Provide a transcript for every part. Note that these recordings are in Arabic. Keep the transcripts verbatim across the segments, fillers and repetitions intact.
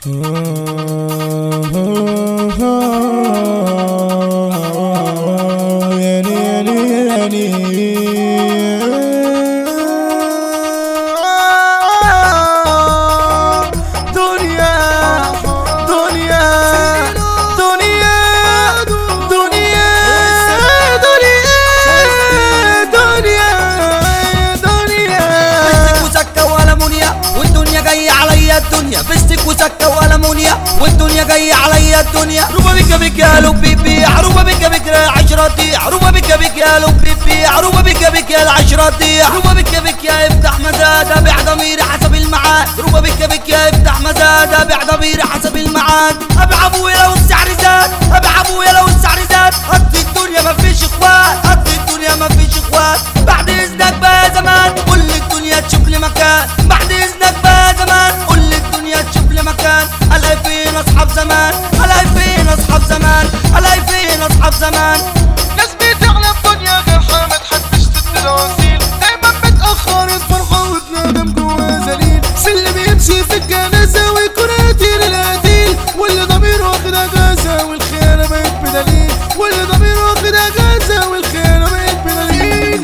الدنيا بستك وسكة والمونيا والدنيا جاية عليا الدنيا. عروبة بك بك يا لو بيبي، عروبة بك بك يا عشرتي، عروبة بك بك يا لو بيبي، عروبة بك بك يا العشرتي، عروبة بك بك يا افتح مزاد بيع ضميري حسب المعاد، عروبة بك بك يا افتح مزاد بيع ضميري حسب المعاد. ابع ابويا لو السعر زاد، ابع ابويا لو السعر زاد، قضي الدنيا ما فيش اخوات، قضي الدنيا ما فيش اخوات. بعد اذنك بقى زمان قول الدنيا تشوف لي مكان، بعد اذنك بقى زمان قول الدنيا تشوف لي مكان. الاقي فين اصحاب زمان، الاقي فين اصحاب زمان، الاقي فين اصحاب زمان. ناس بتعلى الدنيا غيرها ما تحبش تتواصيل، دايما بتأخر الفرحة وتنادم جوا زليل. اللي بيمشي في الجنازة ويكون قتيل القتيل، واللي ضميره واخد اجازة والخيانة بقت بدليل، واللي ضميره واخد اجازة والخيانة بقت بدليل.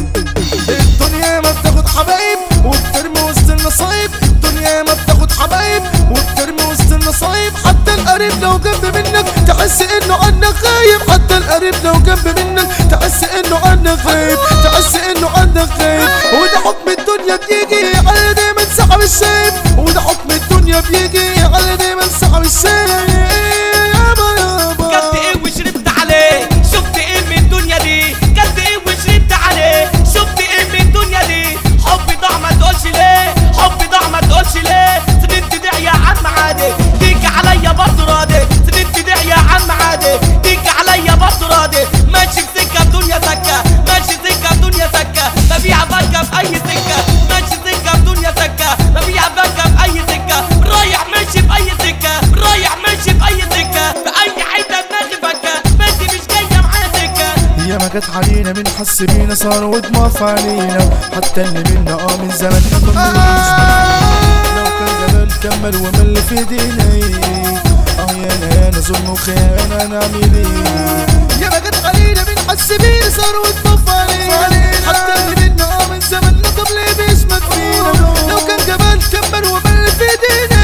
الدنيا ما بتاخد حبايب وبترمي وسط النصايب، الدنيا ما بتاخد حبايب وبترمي وسط النصايب. حتى القريب لو جنب منك تحس انه عنك غايب، حتى القريب لو جنب منك تحس انه عنك غايب، تحس انه عنك غايب. وده حكم الدنيا بيجي على دايما سحب الشايب، وده حكم الدنيا بيجي على دايما سحب الشايب. يابا يابا كلت ايه وشربت عليه، شفت ايه من الدنيا دي، كلت ايه وشربت عليه، شفت ايه من الدنيا دي. حبي ضاع ما تقولش ليه، حبي ضاع ما تقولش ليه. سبت تدعي يا عم عادي، تيجي عليا برضه راضي، سبت تدعي يا عم عادي، تيجي عليا برضه راضي. ماشي في سكه الدنيا سكه، ماشي سكه الدنيا سكه، ببيع بركه في اي سكه، ماشي سكه الدنيا سكه، ببيع بركه في اي سكه. رايح ماشي في اي سكه، رايح ماشي في اي سكه، في اي حته دماغي فكه، بس مش جايه معايا سكه. هي ما جت علينا من حس بينا صار ودموع علينا، حتى اللي منا اه من زمان ما كملوش. لو كان جبل كمل ومل في ايدينا، اه يا انا انا ظلم وخيانه نعمل ايه. يا ما جت علينا من حس بينا صار ودموع علينا، حتى اللي منا اه من زمان ما كمل بيشمت فينا. لو كان جبل كمل ومل في ايدينا،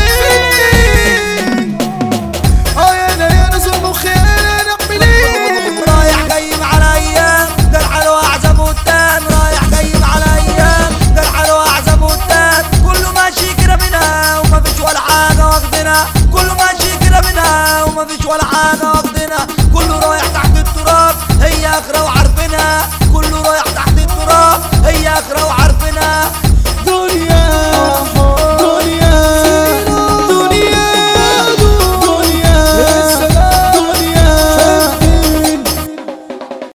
اه يا انا يا انا ظلم وخيانه نعمل ايه. رايح جاي على ايام جرح له اعزب والتان، رايح جاي على ايام جرح له اعزب والتان. كله ماشي كده منها وما فيش ولا حاجه واخدنا، كله ماشي كده منها وما فيش ولا حاجه واخدنا. كله رايح تحت التراب هي اخره وعارفينها، كله رايح تحت التراب هي اخره وعارفينها.